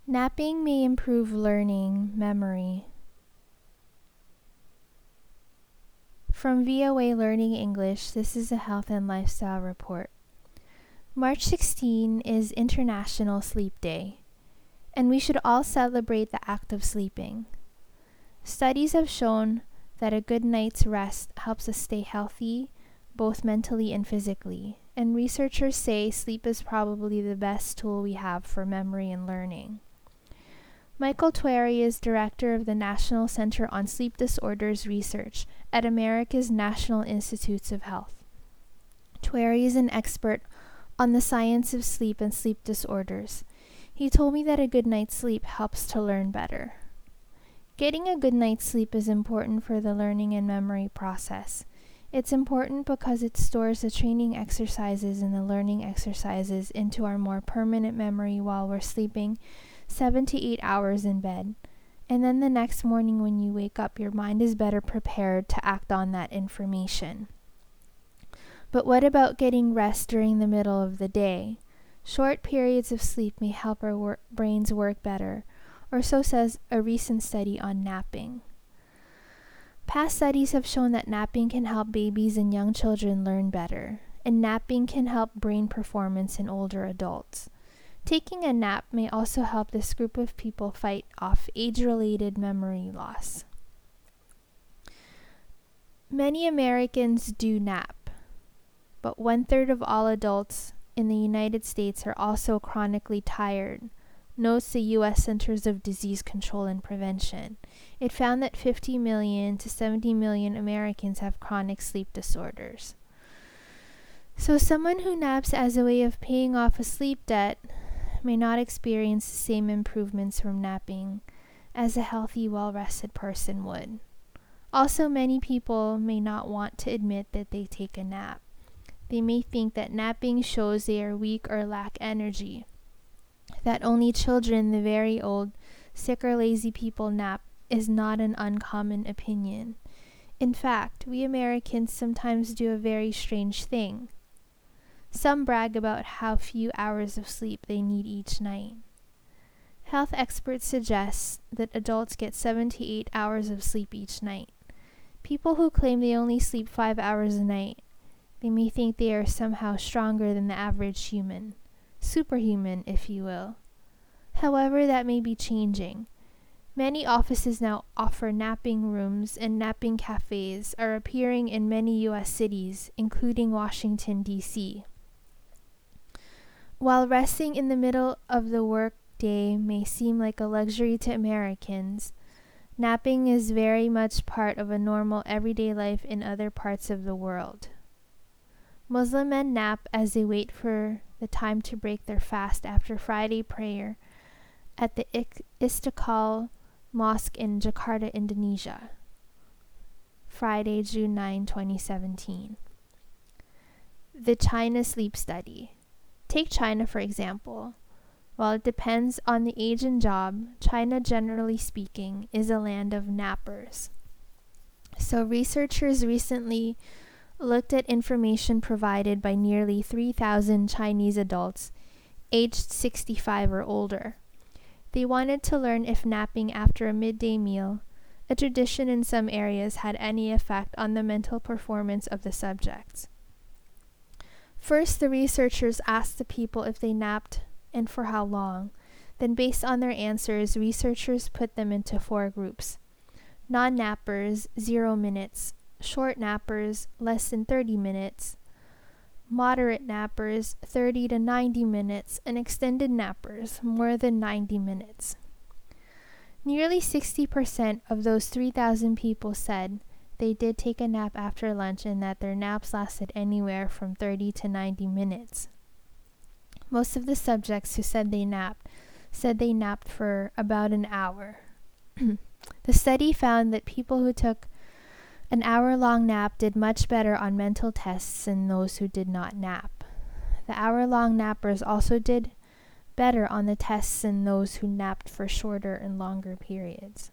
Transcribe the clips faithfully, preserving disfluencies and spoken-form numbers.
Napping may improve learning, memory. From V O A Learning English, this is a health and lifestyle report. March sixteenth is International Sleep Day, and we should all celebrate the act of sleeping. Studies have shown that a good night's rest helps us stay healthy, both mentally and physically, and researchers say sleep is probably the best tool we have for memory and learning. Michael Twerry is director of the National Center on Sleep Disorders Research at America's National Institutes of Health. Twerry is an expert on the science of sleep and sleep disorders. He told me that a good night's sleep helps to learn better. Getting a good night's sleep is important for the learning and memory process. It's important because it stores the training exercises and the learning exercises into our more permanent memory while we're sleeping seven to eight hours in bed. And then the next morning when you wake up, your mind is better prepared to act on that information. But what about getting rest during the middle of the day? Short periods of sleep may help our wor- brains work better, or so says a recent study on napping. Past studies have shown that napping can help babies and young children learn better, and napping can help brain performance in older adults. Taking a nap may also help this group of people fight off age-related memory loss. Many Americans do nap, but one-third of all adults in the United States are also chronically tired, notes the U S Centers of Disease Control and Prevention. It found that fifty million to seventy million Americans have chronic sleep disorders. So someone who naps as a way of paying off a sleep debt may not experience the same improvements from napping as a healthy, well-rested person would. Also, many people may not want to admit that they take a nap. They may think that napping shows they are weak or lack energy, that only children, the very old, sick or lazy people nap is not an uncommon opinion. In fact, we Americans sometimes do a very strange thing. Some brag about how few hours of sleep they need each night. Health experts suggest that adults get seven to eight hours of sleep each night. People who claim they only sleep five hours a night, they may think they are somehow stronger than the average human, superhuman, if you will. However, that may be changing. Many offices now offer napping rooms, and napping cafes are appearing in many U S cities, including Washington, D C While resting in the middle of the workday may seem like a luxury to Americans, napping is very much part of a normal everyday life in other parts of the world. Muslim men nap as they wait for the time to break their fast after Friday prayer at the Istiqlal Mosque in Jakarta, Indonesia. Friday, June ninth, twenty seventeen. The China Sleep Study. Take China for example. While it depends on the age and job, China, generally speaking, is a land of nappers. So researchers recently looked at information provided by nearly three thousand Chinese adults aged sixty-five or older. They wanted to learn if napping after a midday meal, a tradition in some areas, had any effect on the mental performance of the subjects. First, the researchers asked the people if they napped and for how long. Then, based on their answers, researchers put them into four groups. Non-nappers, zero minutes. Short nappers, less than thirty minutes. Moderate nappers, thirty to ninety minutes. And extended nappers, more than ninety minutes. Nearly sixty percent of those three thousand people said they did take a nap after lunch and that their naps lasted anywhere from thirty to ninety minutes. Most of the subjects who said they napped said they napped for about an hour. The study found that people who took an hour-long nap did much better on mental tests than those who did not nap. The hour-long nappers also did better on the tests than those who napped for shorter and longer periods.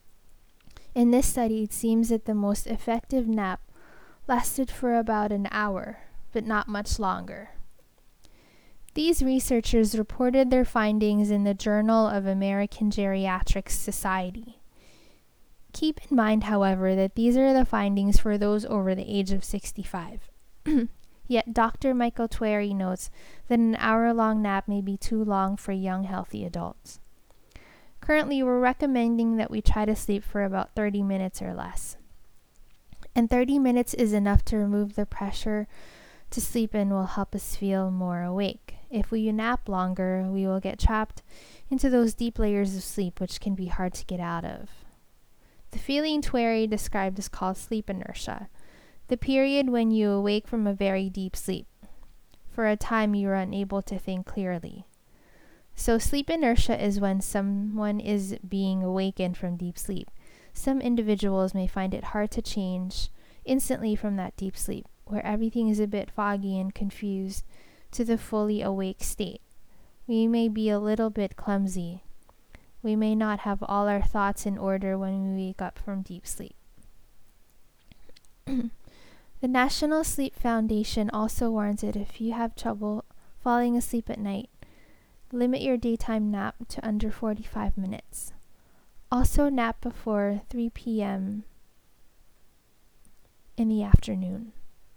In this study, it seems that the most effective nap lasted for about an hour, but not much longer. These researchers reported their findings in the Journal of American Geriatric Society. Keep in mind, however, that these are the findings for those over the age of sixty-five. Yet Doctor Michael Twerry notes that an hour-long nap may be too long for young, healthy adults. Currently, we're recommending that we try to sleep for about thirty minutes or less. And thirty minutes is enough to remove the pressure to sleep and will help us feel more awake. If we nap longer, we will get trapped into those deep layers of sleep, which can be hard to get out of. The feeling Twerry described is called sleep inertia, the period when you awake from a very deep sleep. For a time, you are unable to think clearly. So sleep inertia is when someone is being awakened from deep sleep. Some individuals may find it hard to change instantly from that deep sleep, where everything is a bit foggy and confused, to the fully awake state. We may be a little bit clumsy. We may not have all our thoughts in order when we wake up from deep sleep. The National Sleep Foundation also warns that if you have trouble falling asleep at night, limit your daytime nap to under forty-five minutes. Also nap before three p.m. in the afternoon.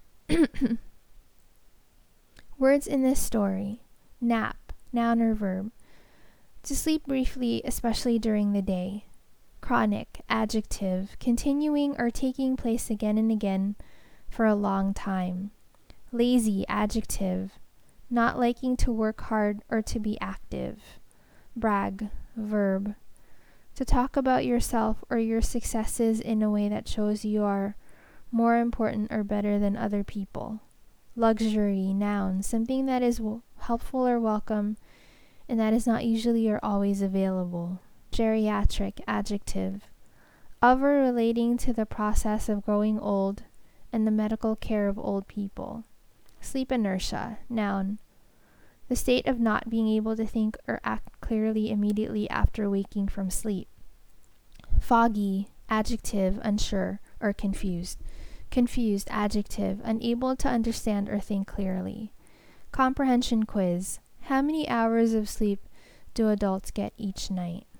Words in this story: nap, noun or verb. To sleep briefly, especially during the day. Chronic, adjective, continuing or taking place again and again for a long time. Lazy, adjective, not liking to work hard or to be active. Brag, verb, to talk about yourself or your successes in a way that shows you are more important or better than other people. Luxury, noun, something that is w- helpful or welcome and that is not usually or always available. Geriatric, adjective, of or relating to the process of growing old and the medical care of old people. Sleep inertia, noun, the state of not being able to think or act clearly immediately after waking from sleep. Foggy, adjective, unsure or confused. Confused, adjective, unable to understand or think clearly. Comprehension quiz, how many hours of sleep do adults get each night?